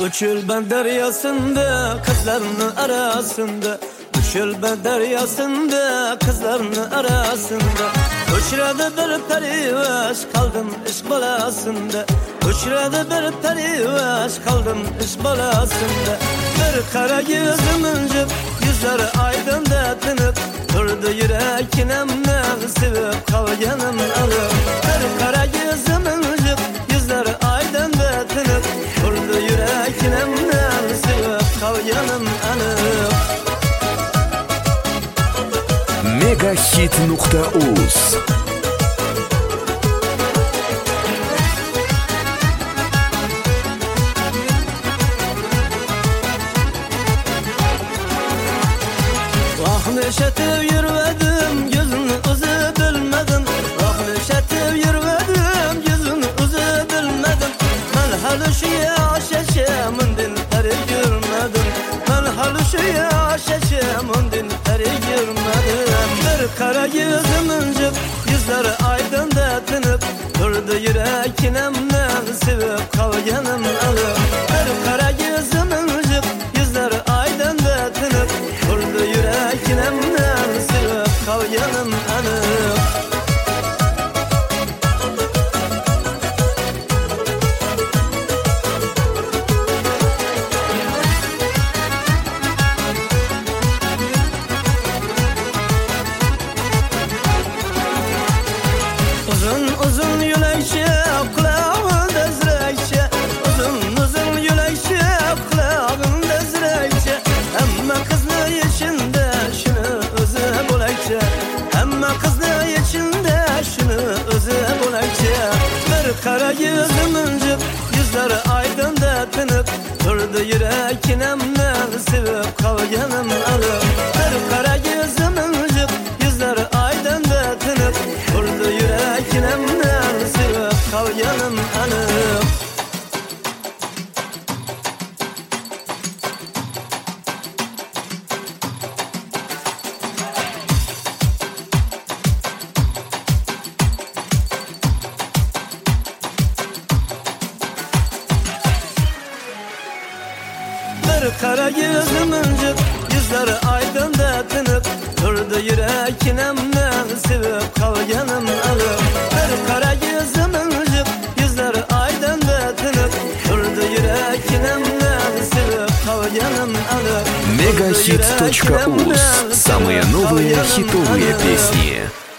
Uçul ben deryasında kızlarının arasında, uçul ben deryasında kızlarının arasında. Uçradı bir perivaş kaldım iş balasında, uçradı bir perivaş kaldım iş balasında. Bir kara gözümün yüzleri aydın da tınıp durdu yürek inemden sevip kalganım alıp. Bir kara gözümün yüzleri aydın da tınıp durdu yürek inemden sevip kalganım alıp. Megahit.uz Neşetip yürümedim, gözünü uzı bilmedim. Neşetip yürümedim, gözünü uzı bilmedim. Ben haluşuya aşeşemin dinleri görmedim. Ben haluşuya aşeşemin dinleri görmedim. Bir kara gözümün yüzleri aydın da tınıp durdu yürek inemden sevip kalganım alıp. Bir kara gözümün yüzleri aydın da tınıp durdu yürek inemden sevip kalganım alıp. Uzun uzun yülekçe kulağında zürekçe, uzun uzun yülekçe kulağında zürekçe. Ama kızlı içinde şunu özü bulakçe, ama kızlı içinde şunu özü bulakçe. Bir kara gözümün yüzleri aydın da tınıp durdu yürek inemden sevip kalganım alıp. Bir kara gözümün yüzleri aydın da tınıp durdu yürek inemden sevip kalganım alıp. Bir kara gözümün yüzleri aydın da tınıp durdu yürek inemden sevip kalganım alıp. Bir kara gözümün yüzleri aydın da tınıp durdu yürek inemden sevip kalganım alıp. Megahit.uz. Самые новые хитовые песни.